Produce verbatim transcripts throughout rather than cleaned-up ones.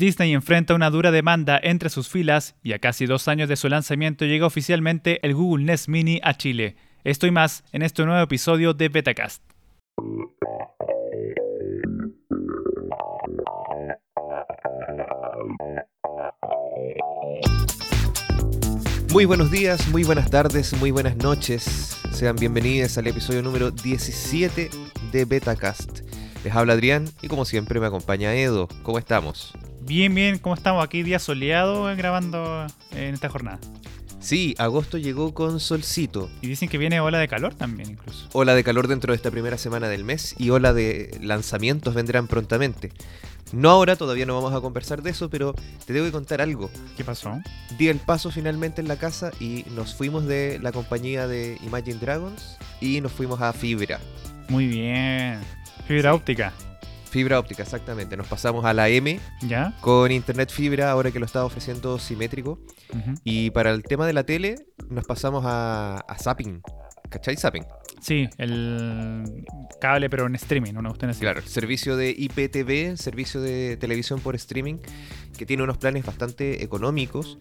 Disney enfrenta una dura demanda entre sus filas y a casi dos años de su lanzamiento llega oficialmente el Google Nest Mini a Chile. Esto y más en este nuevo episodio de Betacast. Muy buenos días, muy buenas tardes, muy buenas noches. Sean bienvenidos al episodio número diecisiete de Betacast. Les habla Adrián y como siempre me acompaña Edo. ¿Cómo estamos? Bien, bien, ¿cómo estamos? Aquí día soleado eh, grabando en esta jornada. Sí, agosto llegó con solcito. Y dicen que viene ola de calor también incluso. Ola de calor dentro de esta primera semana del mes y ola de lanzamientos vendrán prontamente. No ahora, todavía no vamos a conversar de eso, pero te tengo que contar algo. ¿Qué pasó? Di el paso finalmente en la casa y nos fuimos de la compañía de Imagine Dragons y nos fuimos a Fibra. Muy bien. Fibra Sí. óptica. Fibra óptica, exactamente. Nos pasamos a la M ¿Ya? con internet fibra, ahora que lo está ofreciendo simétrico. Uh-huh. Y para el tema de la tele, nos pasamos a, a Zapping. ¿Cachai? Zapping. Sí, el cable pero en streaming, una cuestión así. Claro, el servicio de I P T V, servicio de televisión por streaming, que tiene unos planes bastante económicos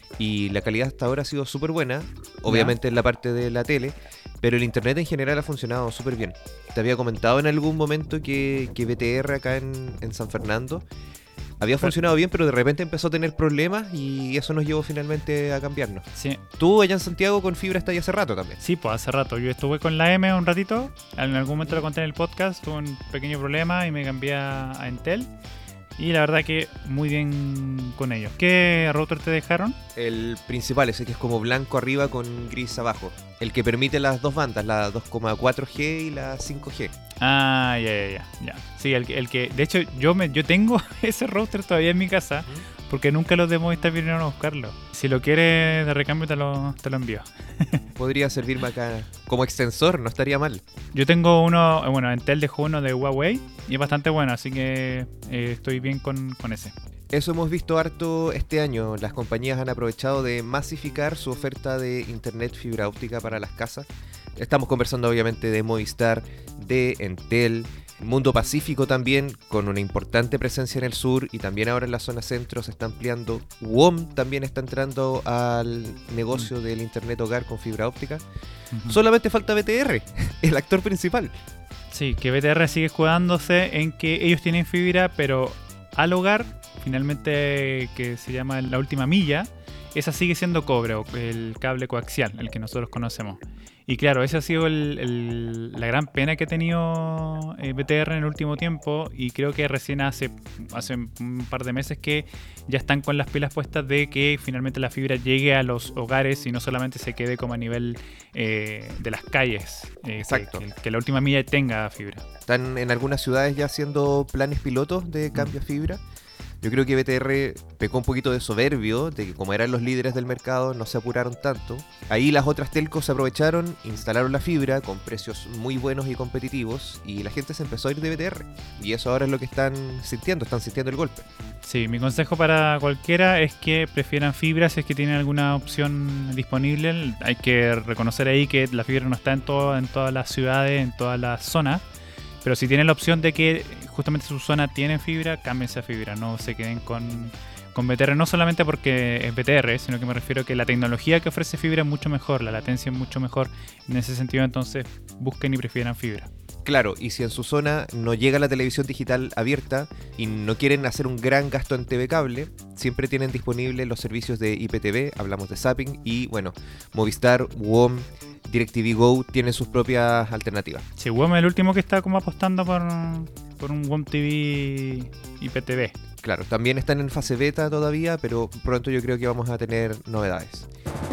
y la calidad hasta ahora ha sido súper buena, obviamente en la parte de la tele, pero el internet en general ha funcionado súper bien. Te había comentado en algún momento que, que B T R acá en, en San Fernando había funcionado bien, pero de repente empezó a tener problemas y eso nos llevó finalmente a cambiarnos. Sí. Tú allá en Santiago con fibra estás ahí hace rato también. Sí, pues hace rato. Yo estuve con la M un ratito. En algún momento lo conté en el podcast. Tuve un pequeño problema y me cambié a a Entel. Y la verdad que muy bien con ellos. ¿Qué router te dejaron? El principal, ese que es como blanco arriba con gris abajo. El que permite las dos bandas, la dos coma cuatro G y la cinco G. Ah, ya, ya, ya. ya. Sí, el, que- el que... De hecho, yo me yo tengo ese router todavía en mi casa. Porque nunca los de Movistar vinieron a buscarlo. Si lo quieres de recambio te lo, te lo envío. Podría servirme acá como extensor, no estaría mal. Yo tengo uno, eh, bueno, Entel dejó uno de Huawei y es bastante bueno, así que eh, estoy bien con, con ese. Eso hemos visto harto este año. Las compañías han aprovechado de masificar su oferta de internet fibra óptica para las casas. Estamos conversando obviamente de Movistar, de Entel, Mundo Pacífico también, con una importante presencia en el sur y también ahora en la zona centro se está ampliando. W O M también está entrando al negocio del internet hogar con fibra óptica. Ujú. Solamente falta B T R, el actor principal. Sí, que B T R sigue escudándose en que ellos tienen fibra, pero al hogar, finalmente que se llama la última milla, esa sigue siendo cobre, o el cable coaxial, el que nosotros conocemos. Y claro, esa ha sido el- el- la gran pena que ha tenido eh, B T R en el último tiempo, y creo que recién hace, hace un par de meses que ya están con las pilas puestas de que finalmente la fibra llegue a los hogares y no solamente se quede como a nivel eh, de las calles. eh, que- Exacto. Que, que la última milla tenga fibra. Están en algunas ciudades ya haciendo planes pilotos de cambio a fibra. Yo creo que B T R pecó un poquito de soberbio, de que como eran los líderes del mercado no se apuraron tanto. Ahí las otras telcos se aprovecharon, instalaron la fibra con precios muy buenos y competitivos y la gente se empezó a ir de B T R. Y eso ahora es lo que están sintiendo, están sintiendo el golpe. Sí, mi consejo para cualquiera es que prefieran fibra si es que tienen alguna opción disponible. Hay que reconocer ahí que la fibra no está en, todo, en todas las ciudades, en todas las zonas. Pero si tienen la opción de que justamente su zona tiene fibra, cámbiense a fibra. No se queden con, con B T R, no solamente porque es B T R, sino que me refiero a que la tecnología que ofrece fibra es mucho mejor, la latencia es mucho mejor. En ese sentido, entonces, busquen y prefieran fibra. Claro, y si en su zona no llega la televisión digital abierta y no quieren hacer un gran gasto en T V cable, siempre tienen disponibles los servicios de I P T V, hablamos de Zapping, y bueno, Movistar, W O M, DirecTV Go tienen sus propias alternativas. Sí, W O M es el último que está como apostando por, por un W O M T V I P T V. Claro, también están en fase beta todavía, pero pronto yo creo que vamos a tener novedades.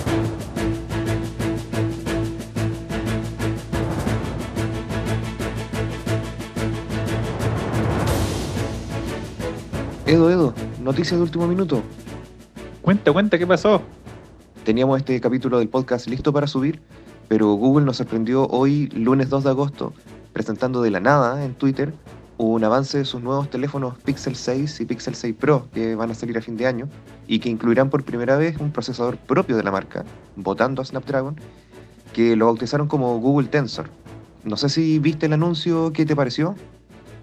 Edo, Edo, noticias de último minuto. Cuenta, cuenta, ¿qué pasó? Teníamos este capítulo del podcast listo para subir, pero Google nos sorprendió hoy, lunes dos de agosto, presentando de la nada en Twitter un avance de sus nuevos teléfonos Pixel seis y Pixel seis Pro que van a salir a fin de año y que incluirán por primera vez un procesador propio de la marca, votando a Snapdragon, que lo bautizaron como Google Tensor. No sé si viste el anuncio, ¿qué te pareció?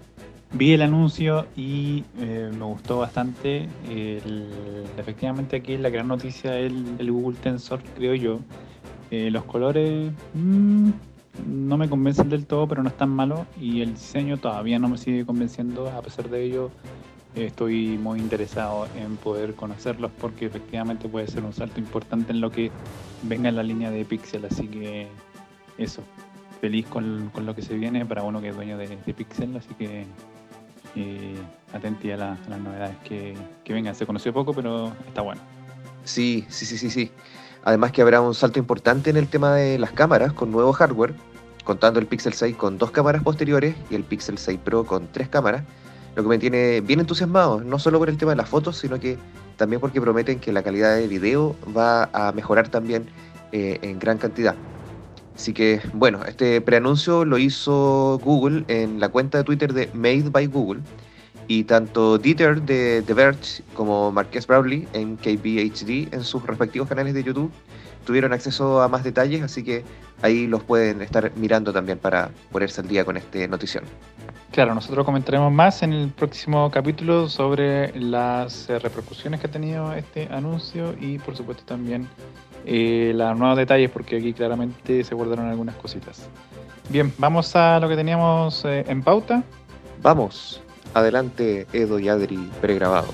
Vi el anuncio y eh, me gustó bastante. El- efectivamente aquí la gran noticia es el, el Google Tensor, creo yo. Eh, los colores mm, no me convencen del todo, pero no es tan malo. Y el diseño todavía no me sigue convenciendo. A pesar de ello, eh, estoy muy interesado en poder conocerlos porque efectivamente puede ser un salto importante en lo que venga en la línea de Pixel. Así que eso, feliz con, con lo que se viene para uno que es dueño de, de Pixel. Así que eh, atenti a, la- a las novedades que, que vengan. Se conoció poco, pero está bueno. Sí, sí, sí, sí, sí. Además que habrá un salto importante en el tema de las cámaras con nuevo hardware, contando el Pixel seis con dos cámaras posteriores y el Pixel seis Pro con tres cámaras, lo que me tiene bien entusiasmado, no solo por el tema de las fotos, sino que también porque prometen que la calidad de video va a mejorar también eh, en gran cantidad. Así que, bueno, este preanuncio lo hizo Google en la cuenta de Twitter de Made by Google. Y tanto Dieter de The Verge como Marques Brownlee en K B H D en sus respectivos canales de YouTube tuvieron acceso a más detalles, así que ahí los pueden estar mirando también para ponerse al día con este notición. Claro, nosotros comentaremos más en el próximo capítulo sobre las eh, repercusiones que ha tenido este anuncio y por supuesto también eh, los nuevos detalles porque aquí claramente se guardaron algunas cositas. Bien, vamos a lo que teníamos eh, en pauta. Vamos, adelante Edo y Adri pregrabados.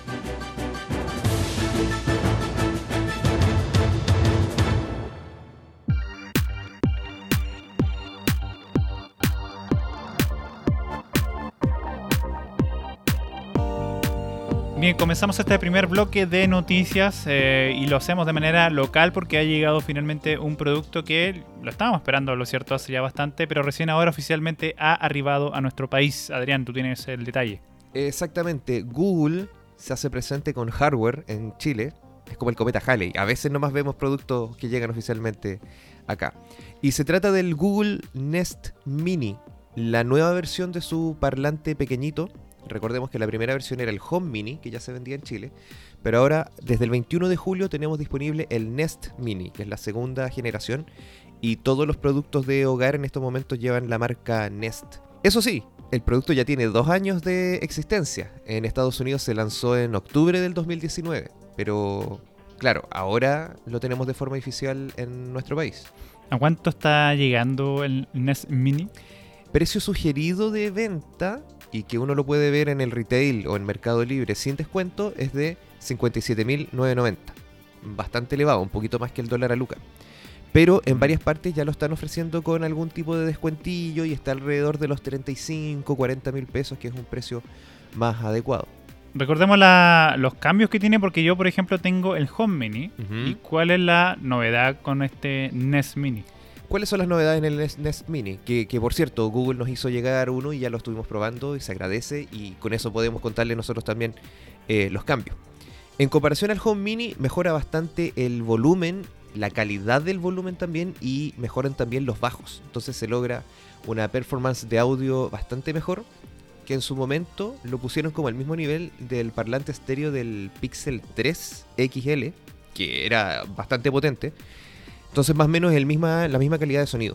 Bien, comenzamos este primer bloque de noticias eh, y lo hacemos de manera local porque ha llegado finalmente un producto que lo estábamos esperando, lo cierto, hace ya bastante, pero recién ahora oficialmente ha arribado a nuestro país. Adrián, tú tienes el detalle. Exactamente, Google se hace presente con hardware en Chile, es como el cometa Halley, a veces nomás vemos productos que llegan oficialmente acá. Y se trata del Google Nest Mini, la nueva versión de su parlante pequeñito. Recordemos que la primera versión era el Home Mini, que ya se vendía en Chile, pero ahora desde el veintiuno de julio tenemos disponible el Nest Mini, que es la segunda generación, y todos los productos de hogar en estos momentos llevan la marca Nest. Eso sí, el producto ya tiene dos años de existencia. En Estados Unidos se lanzó en octubre del dos mil diecinueve, pero claro, ahora lo tenemos de forma oficial en nuestro país. ¿A cuánto está llegando el Nest Mini? Precio sugerido de venta, y que uno lo puede ver en el retail o en Mercado Libre sin descuento, es de cincuenta y siete mil novecientos noventa. Bastante elevado, un poquito más que el dólar a Luca. Pero en varias partes ya lo están ofreciendo con algún tipo de descuentillo y está alrededor de los treinta y cinco, cuarenta mil pesos, que es un precio más adecuado. Recordemos la, los cambios que tiene porque yo, por ejemplo, tengo el Home Mini. Uh-huh. ¿Y cuál es la novedad con este Nest Mini? ¿Cuáles son las novedades en el Nest, Nest Mini? Que, que por cierto, Google nos hizo llegar uno y ya lo estuvimos probando y se agradece, y con eso podemos contarle nosotros también eh, los cambios. En comparación al Home Mini, mejora bastante el volumen, la calidad del volumen también, y mejoran también los bajos. Entonces se logra una performance de audio bastante mejor, que en su momento lo pusieron como al mismo nivel del parlante estéreo del Pixel tres X L, que era bastante potente. Entonces más o menos el misma, la misma calidad de sonido.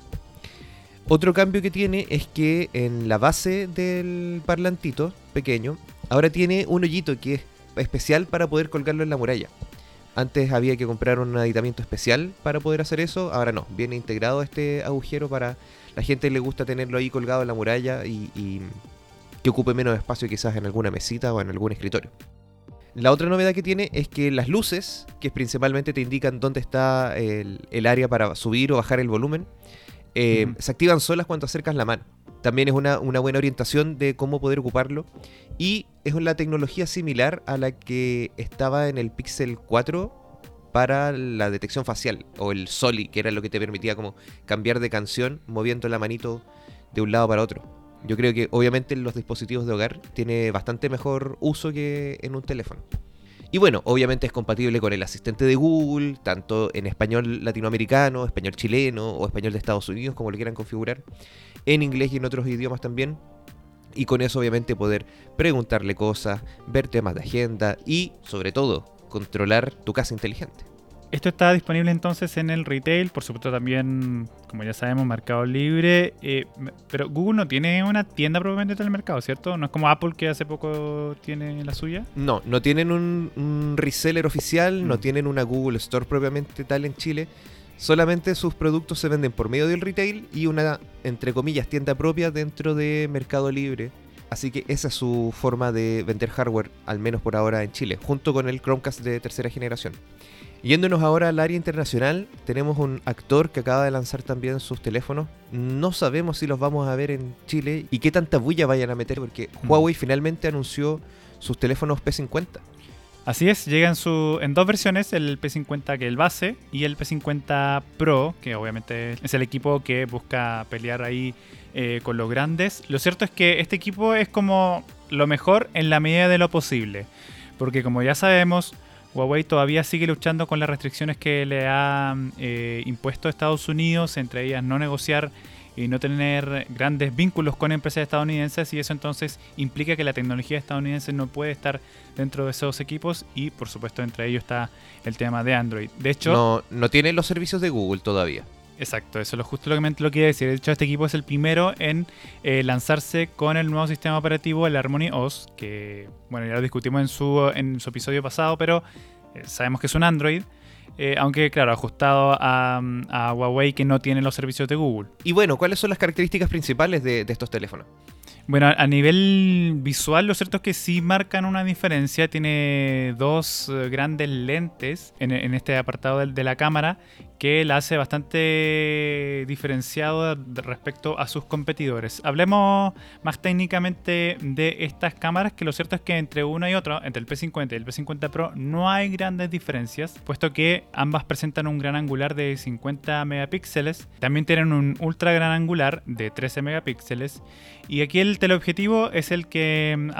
Otro cambio que tiene es que en la base del parlantito pequeño, ahora tiene un hoyito que es especial para poder colgarlo en la muralla. Antes había que comprar un aditamiento especial para poder hacer eso, ahora no, viene integrado este agujero para la gente que le gusta tenerlo ahí colgado en la muralla y, y que ocupe menos espacio quizás en alguna mesita o en algún escritorio. La otra novedad que tiene es que las luces, que principalmente te indican dónde está el, el área para subir o bajar el volumen, eh, uh-huh. se activan solas cuando acercas la mano. También es una, una buena orientación de cómo poder ocuparlo. Y es una tecnología similar a la que estaba en el Pixel cuatro para la detección facial, o el Soli, que era lo que te permitía como cambiar de canción moviendo la manito de un lado para otro. Yo creo que obviamente en los dispositivos de hogar tiene bastante mejor uso que en un teléfono. Y bueno, obviamente es compatible con el asistente de Google, tanto en español latinoamericano, español chileno o español de Estados Unidos, como lo quieran configurar, en inglés y en otros idiomas también. Y con eso obviamente poder preguntarle cosas, ver temas de agenda y, sobre todo, controlar tu casa inteligente. Esto está disponible entonces en el retail, por supuesto también, como ya sabemos, Mercado Libre, eh, pero Google no tiene una tienda propiamente en el mercado, ¿cierto? No es como Apple, que hace poco tiene la suya. No, no tienen un, un reseller oficial, Mm. no tienen una Google Store propiamente tal en Chile. Solamente sus productos se venden por medio del retail y una, entre comillas, tienda propia dentro de Mercado Libre. Así que esa es su forma de vender hardware, al menos por ahora en Chile, junto con el Chromecast de tercera generación. Yéndonos ahora al área internacional, tenemos un actor que acaba de lanzar también sus teléfonos. No sabemos si los vamos a ver en Chile y qué tanta bulla vayan a meter, porque Mm. Huawei finalmente anunció sus teléfonos P cincuenta. Así es, llega en, su, en dos versiones, el P cincuenta que es el base y el P cincuenta Pro, que obviamente es el equipo que busca pelear ahí eh, con los grandes. Lo cierto es que este equipo es como lo mejor en la medida de lo posible, porque como ya sabemos, Huawei todavía sigue luchando con las restricciones que le ha eh, impuesto Estados Unidos, entre ellas no negociar y no tener grandes vínculos con empresas estadounidenses, y eso entonces implica que la tecnología estadounidense no puede estar dentro de esos equipos, y por supuesto entre ellos está el tema de Android. De hecho, No, no tiene los servicios de Google todavía. exacto, eso es lo justo lo que me- lo quería decir. De hecho, este equipo es el primero en eh, lanzarse con el nuevo sistema operativo, el Harmony O S, que bueno, ya lo discutimos en su, en su episodio pasado, pero eh, sabemos que es un Android, eh, aunque claro, ajustado a, a Huawei, que no tiene los servicios de Google. Y bueno, ¿cuáles son las características principales de, de estos teléfonos? Bueno, a nivel visual, lo cierto es que sí marcan una diferencia. Tiene dos eh, grandes lentes en, en este apartado de, de la cámara, que la hace bastante diferenciado de- respecto a sus competidores. Hablemos más técnicamente de estas cámaras, que lo cierto es que entre uno y otro, entre el P cincuenta y el P cincuenta Pro, no hay grandes diferencias, puesto que ambas presentan un gran angular de cincuenta megapíxeles. También tienen un ultra gran angular de trece megapíxeles. Y aquí el teleobjetivo es el que mm,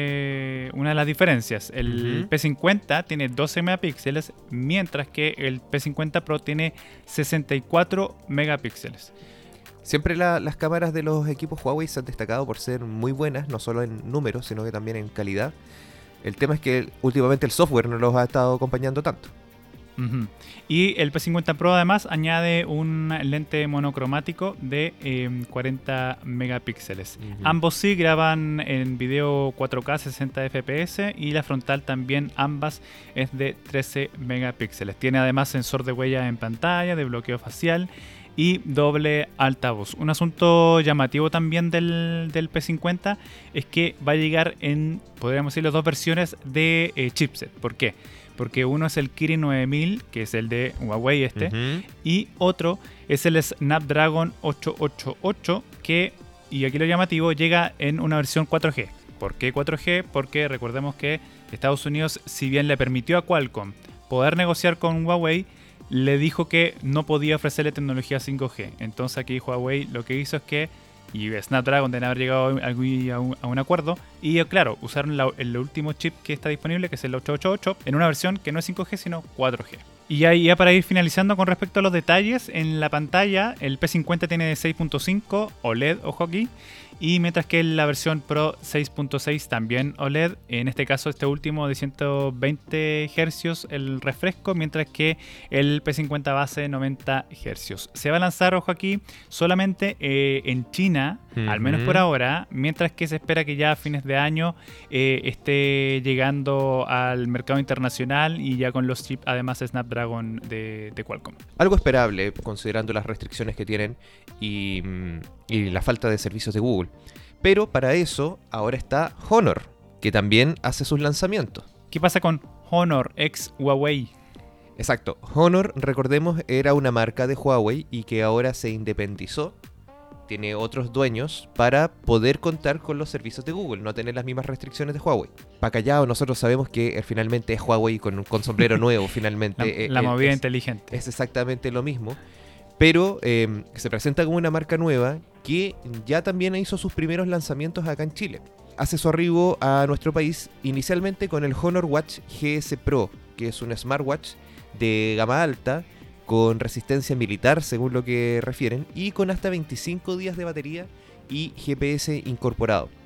hace una de las diferencias. El Ujú. P cincuenta tiene doce megapíxeles, mientras que el P cincuenta Pro tiene sesenta y cuatro megapíxeles. Siempre la- las cámaras de los equipos Huawei se han destacado por ser muy buenas, no solo en números, sino que también en calidad. El tema es que últimamente el software no los ha estado acompañando tanto. Ujú. Y el P cincuenta Pro además añade un lente monocromático de eh, cuarenta megapíxeles. Ujú. Ambos sí graban en video cuatro K sesenta F P S, y la frontal también, ambas es de trece megapíxeles. Tiene además sensor de huella en pantalla, de bloqueo facial y doble altavoz. Un asunto llamativo también del, del P cincuenta es que va a llegar en, podríamos decir, las dos versiones de eh, chipset. ¿Por qué? Porque uno es el Kirin nueve mil, que es el de Huawei este, Ujú. y otro es el Snapdragon ochocientos ochenta y ocho, que, y aquí lo llamativo, llega en una versión cuatro G. ¿Por qué cuatro G? Porque recordemos que Estados Unidos, si bien le permitió a Qualcomm poder negociar con Huawei, le dijo que no podía ofrecerle tecnología cinco G. Entonces aquí Huawei lo que hizo es que, y Snapdragon deben haber llegado a un, a un- a un acuerdo, y claro, usaron la- el último chip que está disponible, que es el ochocientos ochenta y ocho, en una versión que no es cinco G sino cuatro G. Y ya, ya para ir finalizando con respecto a los detalles, en la pantalla el P cincuenta tiene seis punto cinco O L E D, ojo aquí, y mientras que la versión Pro seis punto seis también O L E D, en este caso este último de ciento veinte hercios el refresco, mientras que el P cincuenta base noventa hercios. Se va a lanzar, ojo aquí, solamente eh, en China, al menos Ujú. por ahora, mientras que se espera que ya a fines de año eh, esté llegando al mercado internacional, y ya con los chips además Snapdragon de, de Qualcomm. Algo esperable, considerando las restricciones que tienen y, mm, y la falta de servicios de Google. Pero para eso ahora está Honor, que también hace sus lanzamientos. ¿Qué pasa con Honor ex Huawei? Exacto, Honor, recordemos, era una marca de Huawei y que ahora se independizó, tiene otros dueños para poder contar con los servicios de Google, no tener las mismas restricciones de Huawei. Pa' callado, nosotros sabemos que eh, finalmente es Huawei con, con sombrero nuevo, finalmente. La, eh, la eh, movida es- inteligente. Es exactamente lo mismo, pero eh, se presenta como una marca nueva que ya también hizo sus primeros lanzamientos acá en Chile. Hace su arribo a nuestro país inicialmente con el Honor Watch G S Pro, que es un smartwatch de gama alta, con resistencia militar según lo que refieren, y con hasta veinticinco días de batería y G P S incorporado.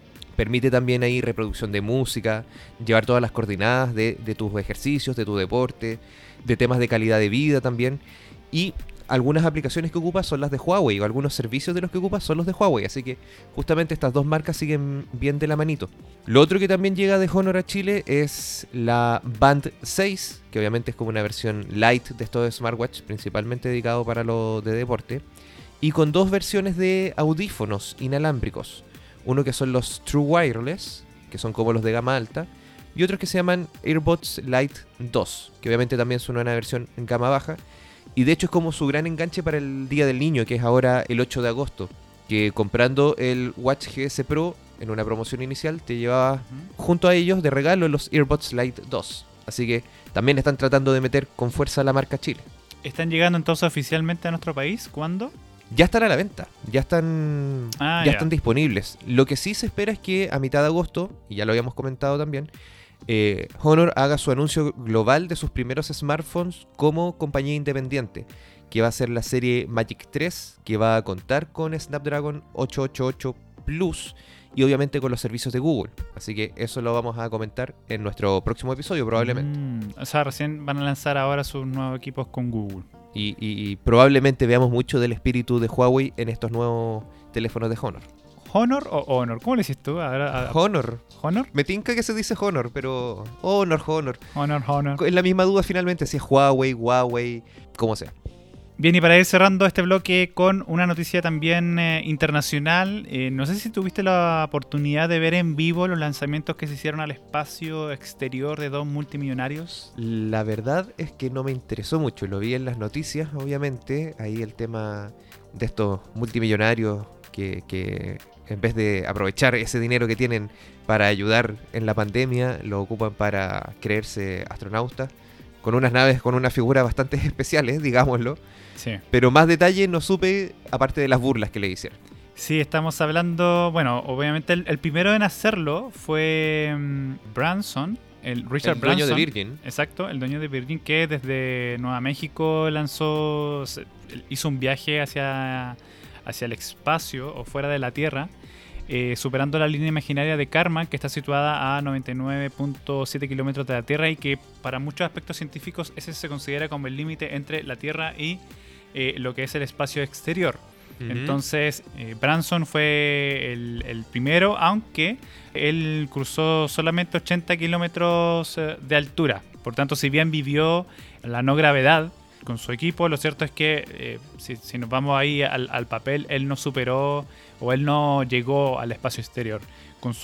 permite también ahí reproducción de música, llevar todas las coordenadas de, de tus ejercicios, de tu deporte, de temas de calidad de vida también. Y algunas aplicaciones que ocupas son las de Huawei, o algunos servicios de los que ocupas son los de Huawei, así que justamente estas dos marcas siguen bien de la manito. Lo otro que también llega de Honor a Chile es la Band seis, que obviamente es como una versión light de estos smartwatch, principalmente dedicado para lo de deporte, y con dos versiones de audífonos inalámbricos. Uno que son los True Wireless, que son como los de gama alta, y otros que se llaman AirPods Lite dos, que obviamente también son una versión en gama baja. Y de hecho es como su gran enganche para el Día del Niño, que es ahora el ocho de agosto. Que comprando el Watch G S Pro en una promoción inicial te llevaba uh-huh. junto a ellos de regalo los AirPods Lite dos. Así que también están tratando de meter con fuerza la marca Chile. ¿Están llegando entonces oficialmente a nuestro país? ¿Cuándo? Ya están a la venta, ya están, ah, ya ya. están disponibles. Lo que sí se espera es que a mitad de agosto, y ya lo habíamos comentado también, Eh, Honor haga su anuncio global de sus primeros smartphones como compañía independiente, que va a ser la serie Magic tres, que va a contar con Snapdragon ochocientos ochenta y ocho Plus y obviamente con los servicios de Google. Así que eso lo vamos a comentar en nuestro próximo episodio probablemente. Mm, o sea, recién van a lanzar ahora sus nuevos equipos con Google. Y, y, y probablemente veamos mucho del espíritu de Huawei en estos nuevos teléfonos de Honor. ¿Honor o Honor? ¿Cómo le dices tú? A ver, a- a- Honor. ¿Honor? Me tinca que se dice Honor, pero Honor, Honor. Honor, Honor. Es la misma duda finalmente si es Huawei, Huawei, como sea. Bien, y para ir cerrando este bloque con una noticia también eh, internacional, eh, no sé si tuviste la oportunidad de ver en vivo los lanzamientos que se hicieron al espacio exterior de dos multimillonarios. La verdad es que no me interesó mucho, lo vi en las noticias, obviamente, ahí el tema de estos multimillonarios que, que en vez de aprovechar ese dinero que tienen para ayudar en la pandemia, lo ocupan para creerse astronautas, con unas naves con unas figuras bastante especiales, digámoslo. Sí. Pero más detalle no supe, aparte de las burlas que le hicieron. Sí, estamos hablando, bueno, obviamente el, el primero en hacerlo fue um, Branson, el Richard El dueño Branson. de Virgin. Exacto, el dueño de Virgin, que desde Nueva México lanzó, hizo un viaje hacia, hacia el espacio o fuera de la Tierra, eh, superando la línea imaginaria de Kármán, que está situada a noventa y nueve punto siete kilómetros de la Tierra y que para muchos aspectos científicos ese se considera como el límite entre la Tierra y eh, lo que es el espacio exterior. Uh-huh. Entonces, eh, Branson fue el, el primero, aunque él cruzó solamente ochenta kilómetros eh, de altura. Por tanto, si bien vivió la no gravedad con su equipo, lo cierto es que eh, si, si nos vamos ahí al, al papel, él no superó o él no llegó al espacio exterior con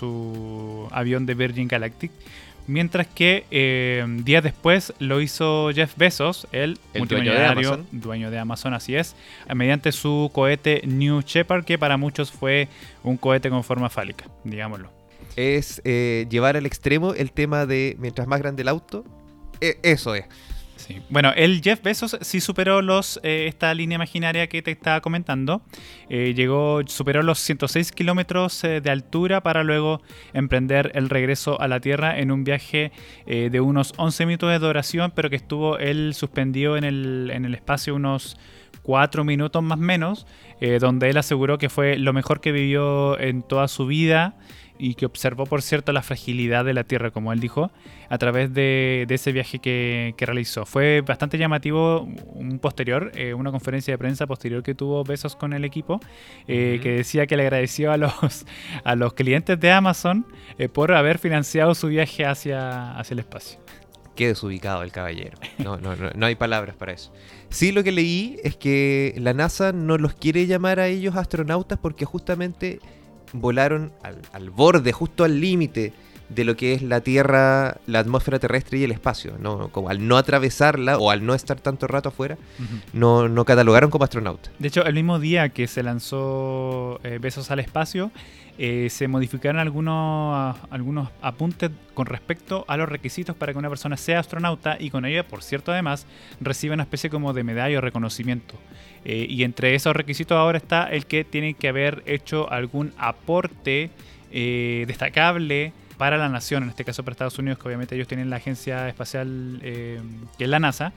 su avión de Virgin Galactic. Mientras que eh, días después lo hizo Jeff Bezos, el, el multimillonario, dueño de Amazon. dueño de Amazon, así es, mediante su cohete New Shepard, que para muchos fue un cohete con forma fálica, digámoslo. Es eh, llevar al extremo el tema de mientras más grande el auto, eh, eso es. Sí. Bueno, el Jeff Bezos sí superó los eh, esta línea imaginaria que te estaba comentando. Eh, llegó, superó los ciento seis kilómetros eh, de altura para luego emprender el regreso a la Tierra en un viaje eh, de unos once minutos de duración, pero que estuvo él suspendido en el, en el espacio unos cuatro minutos más o menos, eh, donde él aseguró que fue lo mejor que vivió en toda su vida y que observó, por cierto, la fragilidad de la Tierra, como él dijo, a través de, de ese viaje que, que realizó. Fue bastante llamativo un posterior, eh, una conferencia de prensa posterior que tuvo Bezos con el equipo, eh, uh-huh. que decía que le agradeció a los, a los clientes de Amazon eh, por haber financiado su viaje hacia, hacia el espacio. Qué desubicado el caballero. No, no, no, no hay palabras para eso. Sí, lo que leí es que la NASA no los quiere llamar a ellos astronautas porque justamente volaron al, al borde, justo al límite de lo que es la Tierra, la atmósfera terrestre y el espacio, ¿no? Como al no atravesarla o al no estar tanto rato afuera, uh-huh. no, no catalogaron como astronautas. De hecho, el mismo día que se lanzó eh, Bezos al espacio, eh, se modificaron algunos, algunos apuntes con respecto a los requisitos para que una persona sea astronauta y con ello, por cierto, además, recibe una especie como de medalla o reconocimiento. Eh, y entre esos requisitos ahora está el que tiene que haber hecho algún aporte eh, destacable para la nación, en este caso para Estados Unidos, que obviamente ellos tienen la agencia espacial eh, que es la NASA,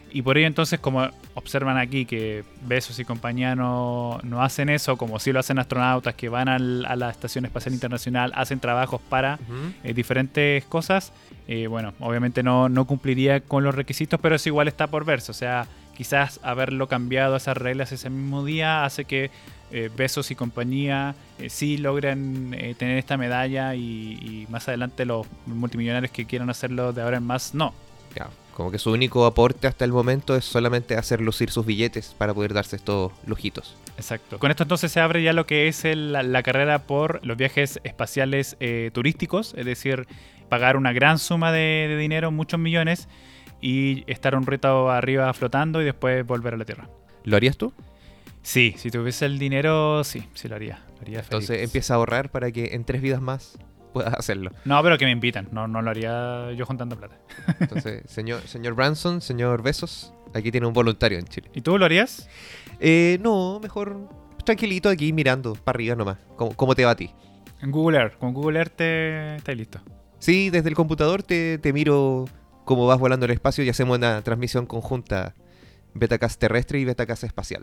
Y por ello entonces, como observan aquí que Bezos y compañía no, no hacen eso, como sí lo hacen astronautas que van al, a la Estación Espacial Internacional, hacen trabajos para Ujú. eh, diferentes cosas, eh, bueno, obviamente no, no cumpliría con los requisitos, pero eso igual está por verse. O sea, quizás haberlo cambiado esas reglas ese mismo día hace que eh, Bezos y compañía eh, sí logren eh, tener esta medalla y, y más adelante los multimillonarios que quieran hacerlo de ahora en más, no. Ya, como que su único aporte hasta el momento es solamente hacer lucir sus billetes para poder darse estos lujitos. Exacto. Con esto entonces se abre ya lo que es el- la, la carrera por los viajes espaciales eh, turísticos, es decir, pagar una gran suma de, de dinero, muchos millones, y estar un rato arriba flotando y después volver a la Tierra. ¿Lo harías tú? Sí, si tuviese el dinero, sí, sí lo haría. Lo haría Entonces feliz. empieza a ahorrar para que en tres vidas más puedas hacerlo. No, pero que me invitan, no, no lo haría yo juntando plata. Entonces, señor, señor Branson, señor Besos, aquí tiene un voluntario en Chile. ¿Y tú lo harías? Eh, no, mejor tranquilito aquí mirando para arriba nomás. ¿Cómo, cómo te va a ti? En Google Earth. Con Google Earth te, estáis listo. Sí, desde el computador te, te miro cómo vas volando el espacio y hacemos una transmisión conjunta Betacast terrestre y Betacast espacial.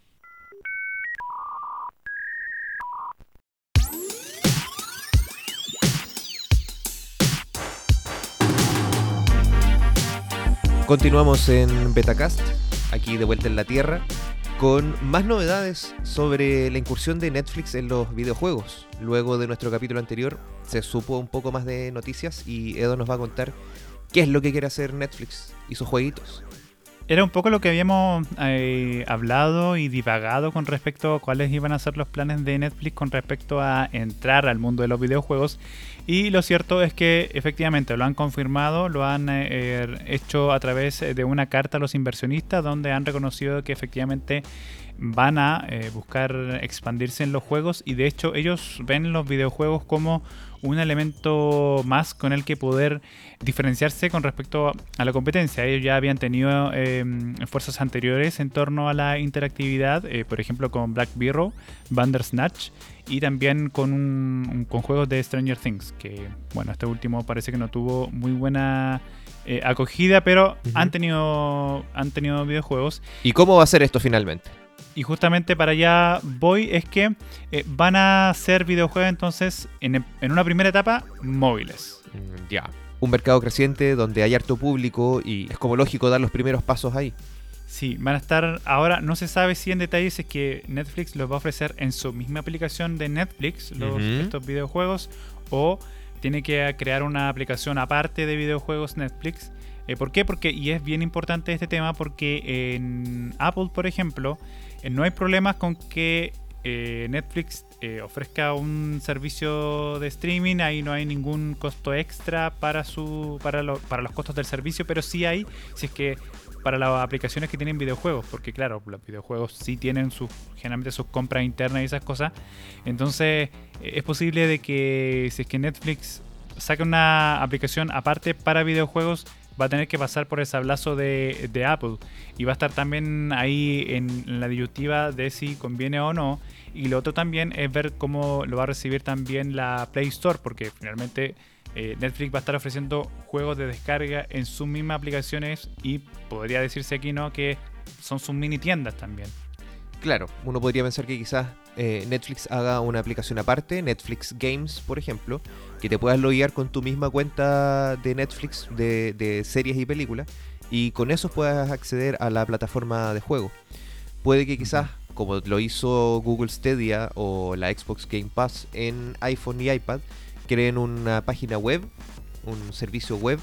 Continuamos en Betacast, aquí de vuelta en la Tierra, con más novedades sobre la incursión de Netflix en los videojuegos. Luego de nuestro capítulo anterior se supo un poco más de noticias y Edo nos va a contar qué es lo que quiere hacer Netflix y sus jueguitos. Era un poco lo que habíamos eh, hablado y divagado con respecto a cuáles iban a ser los planes de Netflix con respecto a entrar al mundo de los videojuegos. Y lo cierto es que efectivamente lo han confirmado, lo han eh, hecho a través de una carta a los inversionistas donde han reconocido que efectivamente van a eh, buscar expandirse en los juegos y de hecho ellos ven los videojuegos como un elemento más con el que poder diferenciarse con respecto a la competencia. Ellos ya habían tenido eh, esfuerzos anteriores en torno a la interactividad, eh, por ejemplo con Black Mirror, Bandersnatch y también con, un, con juegos de Stranger Things, que bueno, este último parece que no tuvo muy buena eh, acogida, pero Uh-huh. han tenido, han tenido videojuegos. ¿Y cómo va a ser esto finalmente? Y justamente para allá voy, es que eh, van a ser videojuegos entonces en, en una primera etapa móviles. Mm, Ya. Un mercado creciente donde hay harto público y es como lógico dar los primeros pasos ahí. Sí, van a estar, ahora no se sabe si en detalle si es que Netflix los va a ofrecer en su misma aplicación de Netflix, los, Ujú. estos videojuegos, o tiene que crear una aplicación aparte de videojuegos Netflix. Eh, ¿Por qué? Porque, y es bien importante este tema, porque en Apple, por ejemplo, eh, no hay problemas con que eh, Netflix eh, ofrezca un servicio de streaming, ahí no hay ningún costo extra para, su, para, lo- para los costos del servicio, pero sí hay, si es que para las aplicaciones que tienen videojuegos, porque claro, los videojuegos sí tienen sus, generalmente sus compras internas y esas cosas. Entonces eh, es posible de que si es que Netflix saca una aplicación aparte para videojuegos, va a tener que pasar por el sablazo de, de Apple y va a estar también ahí en, en la disyuntiva de si conviene o no. Y lo otro también es ver cómo lo va a recibir también la Play Store, porque finalmente eh, Netflix va a estar ofreciendo juegos de descarga en sus mismas aplicaciones y podría decirse aquí, ¿no?, que son sus mini tiendas también. Claro, uno podría pensar que quizás eh, Netflix haga una aplicación aparte, Netflix Games, por ejemplo, que te puedas loguear con tu misma cuenta de Netflix de, de series y películas y con eso puedas acceder a la plataforma de juego. Puede que quizás, como lo hizo Google Stadia o la Xbox Game Pass en iPhone y iPad, creen una página web, un servicio web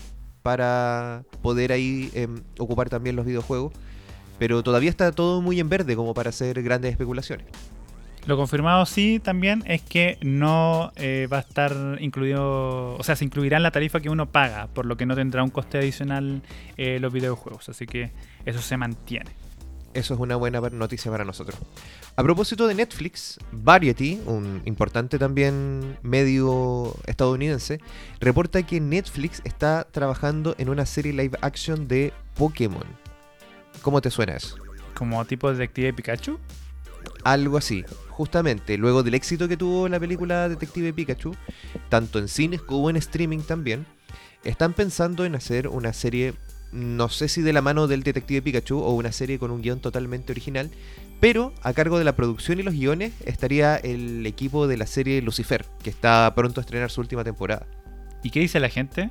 para poder ahí eh, ocupar también los videojuegos. Pero todavía está todo muy en verde como para hacer grandes especulaciones. Lo confirmado sí también es que no eh, va a estar incluido, o sea, se incluirá en la tarifa que uno paga, por lo que no tendrá un coste adicional eh, los videojuegos, así que eso se mantiene. Eso es una buena noticia para nosotros. A propósito de Netflix, Variety, un importante también medio estadounidense, reporta que Netflix está trabajando en una serie live action de Pokémon. ¿Cómo te suena eso? Como tipo Detective Pikachu. Algo así. Justamente, luego del éxito que tuvo la película Detective Pikachu, tanto en cines como en streaming también, están pensando en hacer una serie no sé si de la mano del Detective Pikachu o una serie con un guión totalmente original, pero a cargo de la producción y los guiones estaría el equipo de la serie Lucifer, que está pronto a estrenar su última temporada. ¿Y qué dice la gente?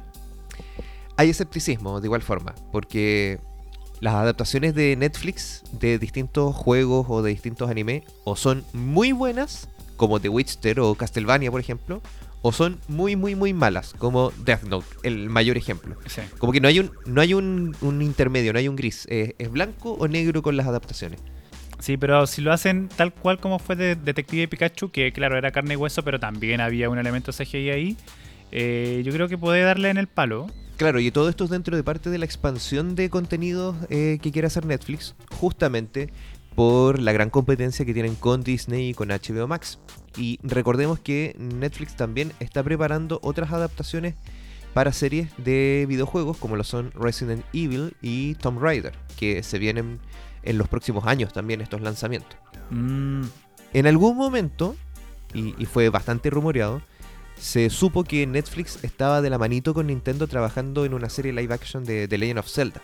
Hay escepticismo de igual forma, porque las adaptaciones de Netflix de distintos juegos o de distintos anime o son muy buenas, como The Witcher o Castlevania, por ejemplo, o son muy, muy, muy malas, como Death Note, el mayor ejemplo. Sí. Como que no hay un, no hay un, un intermedio, no hay un gris. Eh, es blanco o negro con las adaptaciones. Sí, pero si lo hacen tal cual como fue de Detective Pikachu, que claro, era carne y hueso, pero también había un elemento C G I ahí, eh, yo creo que puede darle en el palo. Claro, y todo esto es dentro de parte de la expansión de contenidos eh, que quiere hacer Netflix, justamente por la gran competencia que tienen con Disney y con H B O Max. Y recordemos que Netflix también está preparando otras adaptaciones para series de videojuegos, como lo son Resident Evil y Tomb Raider, que se vienen en los próximos años también estos lanzamientos. Mm. En algún momento, y, y fue bastante rumoreado, se supo que Netflix estaba de la manito con Nintendo trabajando en una serie live action de The Legend of Zelda.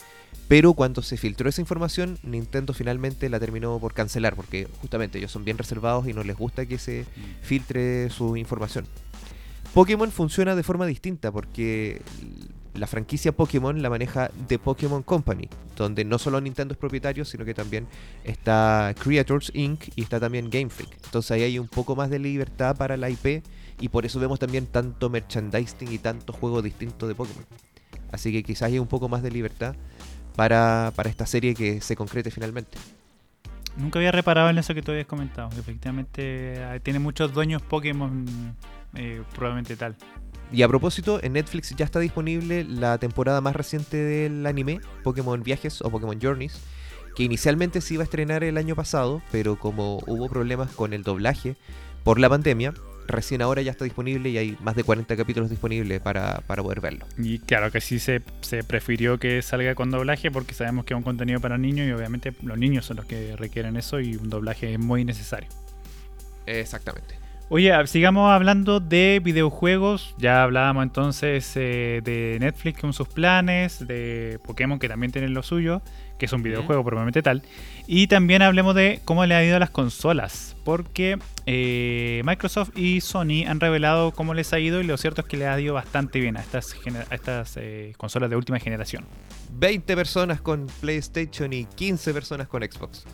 Pero cuando se filtró esa información, Nintendo finalmente la terminó por cancelar, porque justamente ellos son bien reservados y no les gusta que se filtre su información. Pokémon funciona de forma distinta, porque la franquicia Pokémon la maneja The Pokémon Company, donde no solo Nintendo es propietario, sino que también está Creators incorporated y está también Game Freak. Entonces ahí hay un poco más de libertad para la I P, y por eso vemos también tanto merchandising y tanto juego distinto de Pokémon. Así que quizás hay un poco más de libertad para, para esta serie que se concrete finalmente. Nunca había reparado en eso que tú habías comentado. Efectivamente, eh, tiene muchos dueños Pokémon, eh, probablemente tal. Y a propósito, en Netflix ya está disponible la temporada más reciente del anime, Pokémon Viajes o Pokémon Journeys, que inicialmente se iba a estrenar el año pasado, pero como hubo problemas con el doblaje por la pandemia, recién ahora ya está disponible y hay más de cuarenta capítulos disponibles para, para poder verlo. Y claro que sí se, se prefirió que salga con doblaje porque sabemos que es un contenido para niños y obviamente los niños son los que requieren eso y un doblaje es muy necesario. Exactamente. Oye, sigamos hablando de videojuegos. Ya hablábamos entonces eh, de Netflix con sus planes, de Pokémon que también tienen lo suyo, que es un videojuego mm. probablemente tal. Y también hablemos de cómo le ha ido a las consolas, porque eh, Microsoft y Sony han revelado cómo les ha ido y lo cierto es que les ha ido bastante bien a estas, a estas eh, consolas de última generación. veinte personas con PlayStation y quince personas con Xbox.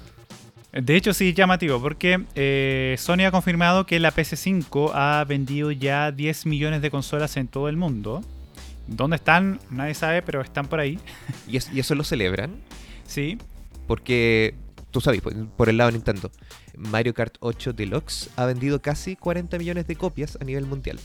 De hecho sí, llamativo, porque eh, Sony ha confirmado que la P S cinco ha vendido ya diez millones de consolas en todo el mundo. ¿Dónde están? Nadie sabe, pero están por ahí. ¿Y, es, y eso lo celebran? Sí. Porque, tú sabes, por el lado de Nintendo, Mario Kart ocho Deluxe ha vendido casi cuarenta millones de copias a nivel mundial.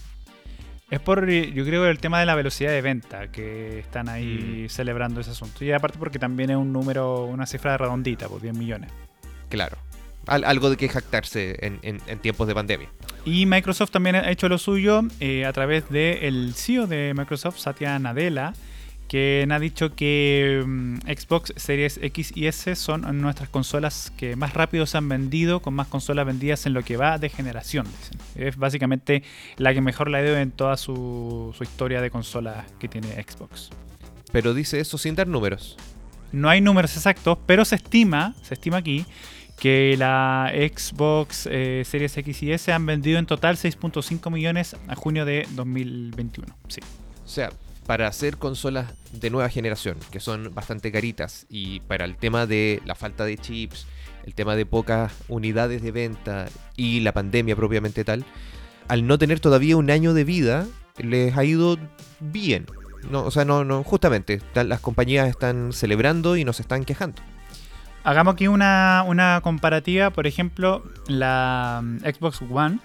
Es por, yo creo, el tema de la velocidad de venta que están ahí mm. celebrando ese asunto. Y aparte porque también es un número, una cifra redondita, pues diez millones. Claro, Al, algo de que jactarse en, en, en tiempos de pandemia. Y Microsoft también ha hecho lo suyo eh, a través del C E O de Microsoft, Satya Nadella, quien ha dicho que um, Xbox Series X y S son nuestras consolas que más rápido se han vendido, con más consolas vendidas en lo que va de generación, dicen. Es básicamente la que mejor la ha ido en toda su, su historia de consolas que tiene Xbox. Pero dice eso sin dar números. No hay números exactos, pero se estima, se estima aquí, que la Xbox eh, Series X y S han vendido en total seis punto cinco millones a junio de dos mil veintiuno. Sí. O sea, para hacer consolas de nueva generación, que son bastante caritas, y para el tema de la falta de chips, el tema de pocas unidades de venta y la pandemia propiamente tal, al no tener todavía un año de vida, les ha ido bien. No, o sea, no, no, justamente, las compañías están celebrando y nos están quejando. Hagamos aquí una, una comparativa. Por ejemplo, la Xbox One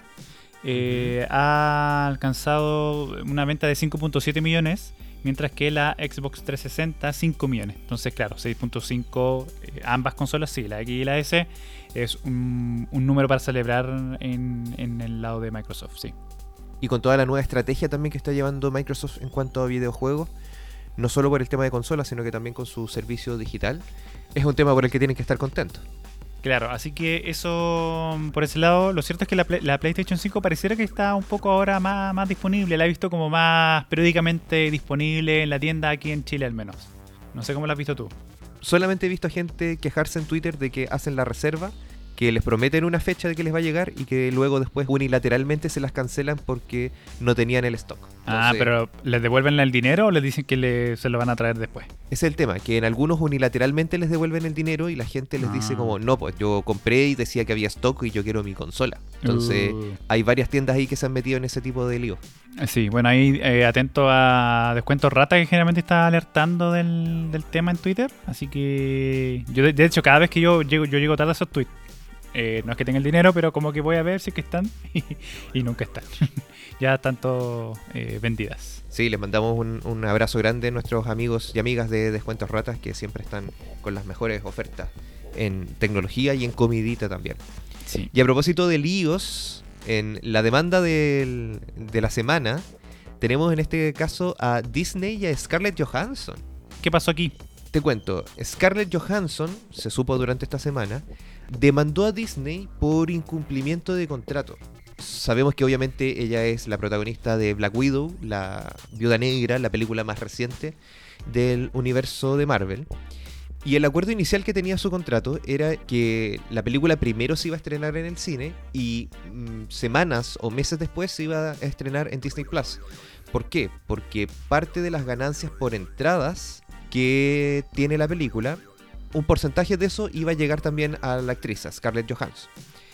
eh, uh-huh. ha alcanzado una venta de cinco punto siete millones, mientras que la Xbox trescientos sesenta cinco millones. Entonces, claro, seis punto cinco, eh, ambas consolas, sí, la X y la S, es un, un número para celebrar en, en el lado de Microsoft, sí. Y con toda la nueva estrategia también que está llevando Microsoft en cuanto a videojuegos, no solo por el tema de consolas, sino que también con su servicio digital, es un tema por el que tienen que estar contentos. Claro, así que eso, por ese lado, lo cierto es que la, Play, la PlayStation cinco pareciera que está un poco ahora más, más disponible, la he visto como más periódicamente disponible en la tienda aquí en Chile al menos. No sé cómo lo has visto tú. Solamente he visto a gente quejarse en Twitter de que hacen la reserva, que les prometen una fecha de que les va a llegar y que luego después unilateralmente se las cancelan porque no tenían el stock. Ah, Entonces, pero ¿les devuelven el dinero o les dicen que le- se lo van a traer después? ese es el tema, que en algunos unilateralmente les devuelven el dinero y la gente les Ah. dice como, no, pues yo compré y decía que había stock y yo quiero mi consola. Entonces Uh. hay varias tiendas ahí que se han metido en ese tipo de lío. Sí, bueno, ahí eh, atento a Descuentos Rata, que generalmente está alertando del, del tema en Twitter. Así que yo, de, de hecho, cada vez que yo llego, yo llego tarde a esos tweets. Eh, no es que tenga el dinero, pero como que voy a ver si es que están y, y nunca están. Ya están todos eh, vendidas. Sí, les mandamos un, un abrazo grande a nuestros amigos y amigas de Descuentos Ratas que siempre están con las mejores ofertas en tecnología y en comidita también. Sí. Y a propósito de líos, en la demanda del- de la semana tenemos en este caso a Disney y a Scarlett Johansson. ¿Qué pasó aquí? Te cuento, Scarlett Johansson, se supo durante esta semana, demandó a Disney por incumplimiento de contrato. Sabemos que obviamente ella es la protagonista de Black Widow, la Viuda Negra, la película más reciente del universo de Marvel. Y el acuerdo inicial que tenía su contrato era que la película primero se iba a estrenar en el cine y mm, semanas o meses después se iba a estrenar en Disney Plus. ¿Por qué? Porque parte de las ganancias por entradas que tiene la película, un porcentaje de eso iba a llegar también a la actriz, a Scarlett Johansson.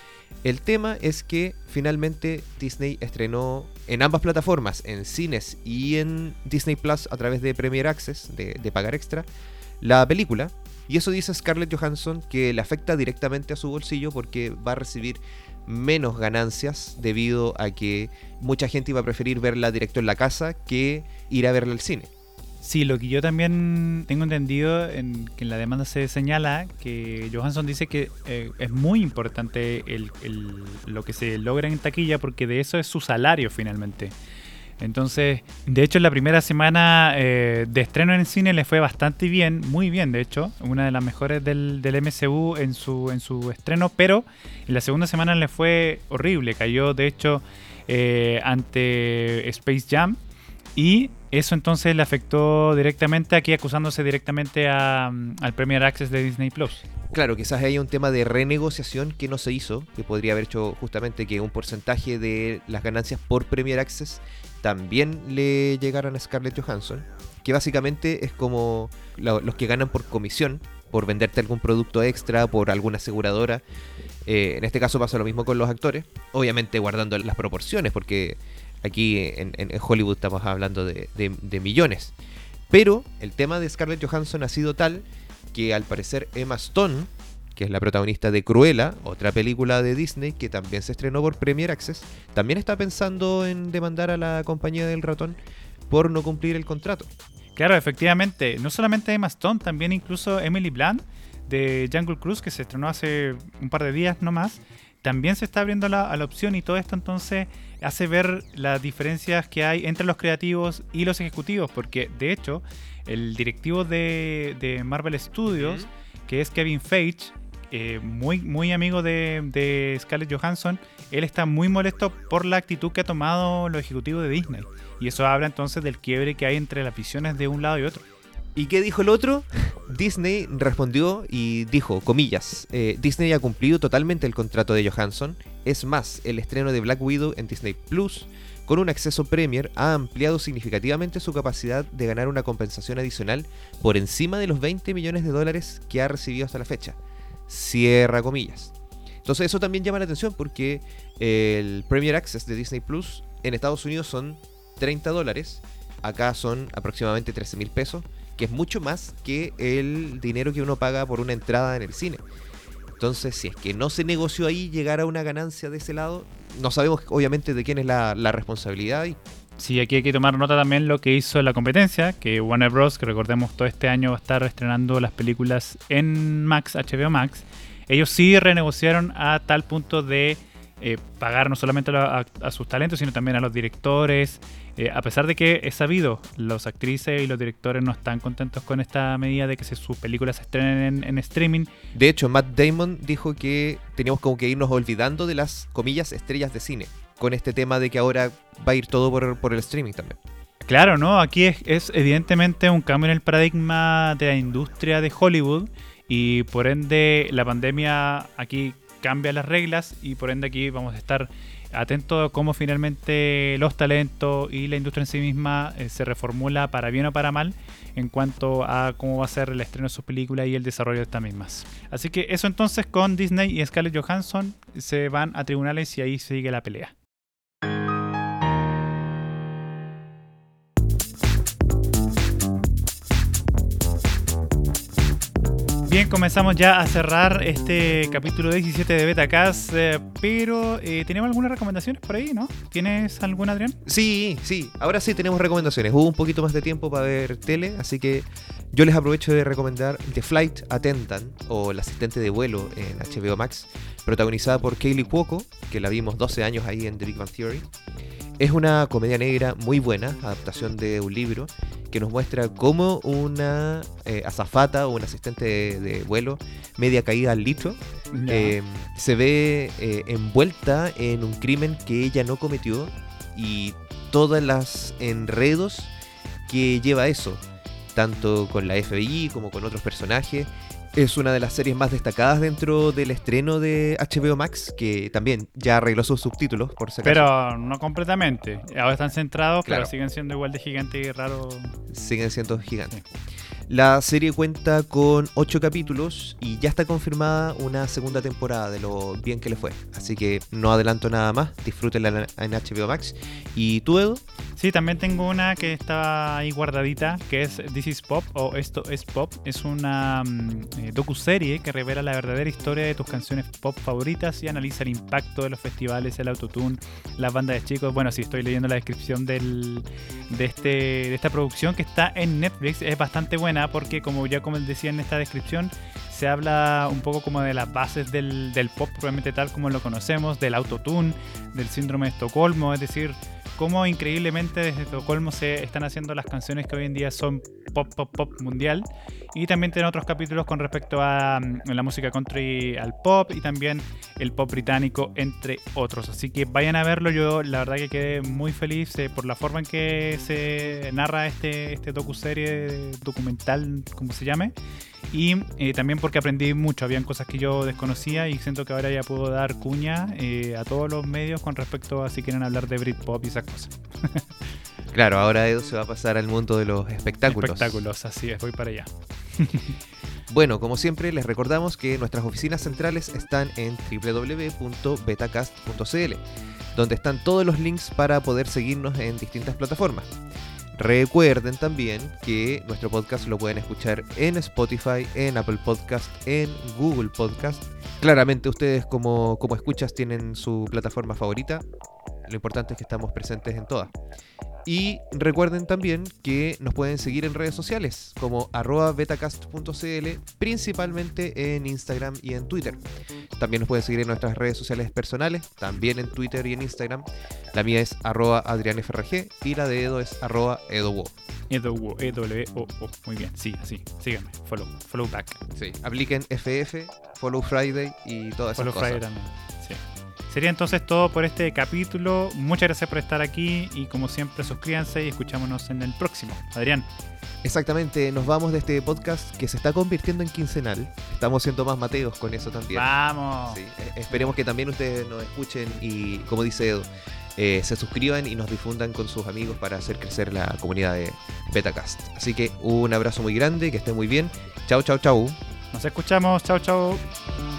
El tema es que finalmente Disney estrenó en ambas plataformas, en cines y en Disney Plus a través de Premier Access, de, de pagar extra, la película. Y eso dice Scarlett Johansson que le afecta directamente a su bolsillo porque va a recibir menos ganancias debido a que mucha gente iba a preferir verla directo en la casa que ir a verla al cine. Sí, lo que yo también tengo entendido en que en la demanda se señala que Johansson dice que eh, es muy importante el, el- lo que se logra en taquilla porque de eso es su salario finalmente. Entonces, de hecho en la primera semana eh, de estreno en el cine le fue bastante bien, muy bien de hecho, una de las mejores del, del M C U en su, en su estreno, pero en la segunda semana le fue horrible, cayó de hecho eh, ante Space Jam. Y eso entonces le afectó directamente, aquí acusándose directamente a, al Premier Access de Disney Plus. Claro, quizás haya un tema de renegociación que no se hizo, que podría haber hecho justamente que un porcentaje de las ganancias por Premier Access también le llegaran a Scarlett Johansson, que básicamente es como lo- los que ganan por comisión, por venderte algún producto extra, por alguna aseguradora. Eh, en este caso pasa lo mismo con los actores, obviamente guardando las proporciones, porque aquí en, en- en Hollywood estamos hablando de, de- de millones. Pero el tema de Scarlett Johansson ha sido tal que al parecer Emma Stone, que es la protagonista de Cruella, otra película de Disney que también se estrenó por Premier Access, también está pensando en demandar a la compañía del ratón por no cumplir el contrato. Claro, efectivamente, no solamente Emma Stone, también incluso Emily Blunt de Jungle Cruise, que se estrenó hace un par de días nomás, también se está abriendo la- a la opción y todo esto entonces hace ver las diferencias que hay entre los creativos y los ejecutivos, porque de hecho el directivo de, de Marvel Studios, que es Kevin Feige, eh, muy, muy amigo de, de Scarlett Johansson, él está muy molesto por la actitud que ha tomado los ejecutivos de Disney. Y eso habla entonces del quiebre que hay entre las visiones de un lado y otro. ¿Y qué dijo el otro? Disney respondió y dijo, comillas, eh, Disney ha cumplido totalmente el contrato de Johansson. Es más, el estreno de Black Widow en Disney Plus, con un acceso Premier, ha ampliado significativamente su capacidad de ganar una compensación adicional por encima de los veinte millones de dólares que ha recibido hasta la fecha. Cierra comillas. Entonces eso también llama la atención porque el Premier Access de Disney Plus en Estados Unidos son treinta dólares, acá son aproximadamente trece mil pesos, que es mucho más que el dinero que uno paga por una entrada en el cine. Entonces, si es que no se negoció ahí llegar a una ganancia de ese lado, no sabemos obviamente de quién es la, la responsabilidad. Y Sí, aquí hay que tomar nota también lo que hizo la competencia, que Warner Bros., que recordemos todo este año va a estar estrenando las películas en Max, H B O Max. Ellos sí renegociaron a tal punto de eh, pagar no solamente a, a- a sus talentos, sino también a los directores. Eh, a pesar de que es sabido, los actrices y los directores no están contentos con esta medida de que se- sus películas se estrenen en, en streaming. de hecho, Matt Damon dijo que teníamos como que irnos olvidando de las, comillas, estrellas de cine, con este tema de que ahora va a ir todo por, por el streaming también. Claro, ¿no? Aquí es, es evidentemente un cambio en el paradigma de la industria de Hollywood y por ende la pandemia aquí cambia las reglas y por ende aquí vamos a estar atentos a cómo finalmente los talentos y la industria en sí misma eh, se reformula para bien o para mal en cuanto a cómo va a ser el estreno de sus películas y el desarrollo de estas mismas. Así que eso entonces con Disney y Scarlett Johansson se van a tribunales y ahí sigue la pelea. Bien, comenzamos ya a cerrar este capítulo diecisiete de Betacast, eh, pero eh, tenemos algunas recomendaciones por ahí, ¿no? ¿Tienes alguna, Adrián? Sí, sí, ahora sí tenemos recomendaciones. Hubo un poquito más de tiempo para ver tele, así que yo les aprovecho de recomendar The Flight Attendant, o El asistente de vuelo en H B O Max, protagonizada por Kaley Cuoco, que la vimos doce años ahí en The Big Bang Theory. Es una comedia negra muy buena, adaptación de un libro, que nos muestra cómo una eh, azafata o un asistente de, de vuelo, media caída al litro, Ya. eh, se ve eh, envuelta en un crimen que ella no cometió y todas las enredos que lleva eso, tanto con la F B I como con otros personajes. Es una de las series más destacadas dentro del estreno de H B O Max, que también ya arregló sus subtítulos, por si acaso. Pero no completamente. Ahora están centrados, Claro. pero siguen siendo igual de gigante y raro. Siguen siendo gigantes. Sí. La serie cuenta con ocho capítulos y ya está confirmada una segunda temporada de lo bien que le fue. Así que no adelanto nada más, disfrútenla en H B O Max. ¿Y tú, Edu? Sí, también tengo una que está ahí guardadita, que es This is Pop o Esto es Pop. Es una mm, eh, docuserie que revela la verdadera historia de tus canciones pop favoritas y analiza el impacto de los festivales, el autotune, las bandas de chicos. Bueno, sí, estoy leyendo la descripción del, de, este, de esta producción que está en Netflix. Es bastante buena porque, como ya como decía en esta descripción, se habla un poco como de las bases del, del pop, probablemente tal como lo conocemos, del autotune, del síndrome de Estocolmo, es decir, cómo increíblemente desde Estocolmo se están haciendo las canciones que hoy en día son pop, pop, pop mundial. Y también tiene otros capítulos con respecto a um, la música country al pop y también el pop británico, entre otros. Así que vayan a verlo. Yo la verdad que quedé muy feliz eh, por la forma en que se narra este, este docuserie, documental, como se llame. Y eh, también porque aprendí mucho, habían cosas que yo desconocía y siento que ahora ya puedo dar cuña eh, a todos los medios con respecto a si quieren hablar de Britpop y esas cosas. Claro, ahora Edu se va a pasar al mundo de los espectáculos. Espectáculos, así es, voy para allá. Bueno, como siempre, les recordamos que nuestras oficinas centrales están en w w w punto betacast punto c l, donde están todos los links para poder seguirnos en distintas plataformas. Recuerden también que nuestro podcast lo pueden escuchar en Spotify, en Apple Podcast, en Google Podcast. Claramente ustedes como, como escuchas tienen su plataforma favorita. Lo importante es que estamos presentes en todas. Y recuerden también que nos pueden seguir en redes sociales como arroba betacast punto c l, principalmente en Instagram y en Twitter. También nos pueden seguir en nuestras redes sociales personales, también en Twitter y en Instagram. La mía es arroba adrianfrg y la de Edo es arroba edowo. E W O O. Muy bien, sí, así. Síganme. Follow. Follow back. Sí, apliquen F F, Follow Friday y todas Follow esas cosas. Friday también. Sí. Sería entonces todo por este capítulo. Muchas gracias por estar aquí y como siempre suscríbanse y escuchámonos en el próximo. Adrián. Exactamente, nos vamos de este podcast que se está convirtiendo en quincenal. Estamos siendo más Mateos con eso también. ¡Vamos! Sí, eh, esperemos que también ustedes nos escuchen y, como dice Edu, eh, se suscriban y nos difundan con sus amigos para hacer crecer la comunidad de Betacast. Así que un abrazo muy grande, que estén muy bien. Chau, chau, chau. Nos escuchamos. Chao, chao.